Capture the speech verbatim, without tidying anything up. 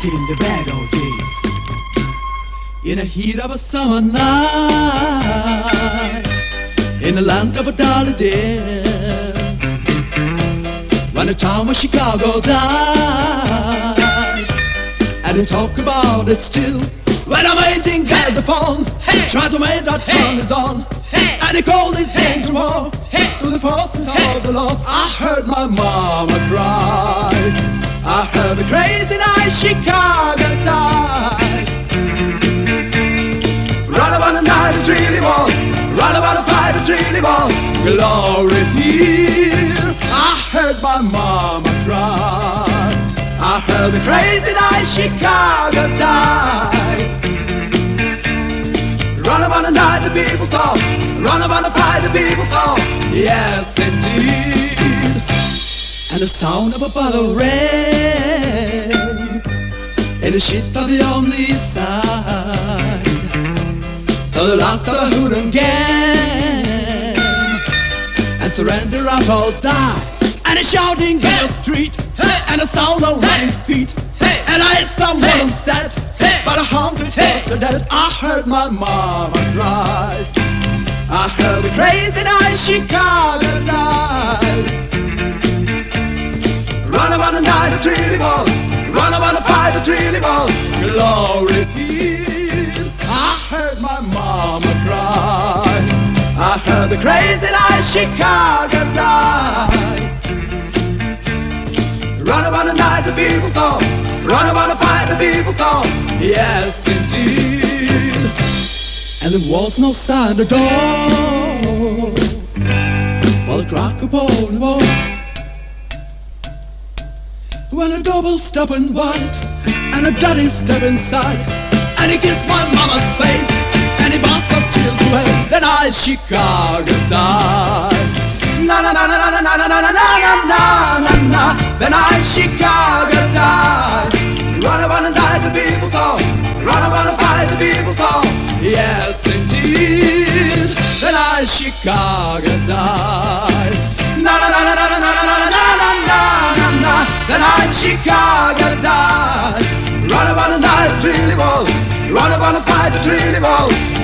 in the bad old days. In the heat of a summer night, in the land of a dollar dead, when the town of Chicago died, and they talk about it still. When I'm waiting at the phone, hey, try to make that phone hey, is on, hey, and they call this hey, danger war hey, to the forces hey, of the law. I heard my mama cry, I heard the crazy night Chicago died. Right about the night it really was, right about the fight it really was, glory field. I heard my mama cry, I heard the crazy night Chicago died. Run about the night the people saw, run about the fight the people saw, yes indeed. And the sound of a bottle rain in the sheets of the only side. So the last of a hooligan and surrender up or die. And a shouting in the street, hey, and a sound of running feet, hey, and I heard someone hey, said, hey, but a hundred years hey, dead. I heard my mama cry, I heard the crazy night Chicago died. Run about the night the really was, run about the fight the really was, glory field. I heard my mama cry, I heard the crazy night Chicago died. Run about the night the people saw, run about the fight the people saw, yes indeed. And there was no sign the door for the crack upon the wall. When a double step in white and a daddy step inside, and he kissed my mama's face and he bounced up tears away. Then I Chicago died. Na na na na na na na na na na na na na. Then I Chicago died. Run about and die the people saw, run about and fight the people saw, yes indeed. Then I Chicago died. Na na na na na na na na na na na na. Then I Chicago died. Run about and die the really was, run about and fight the really was.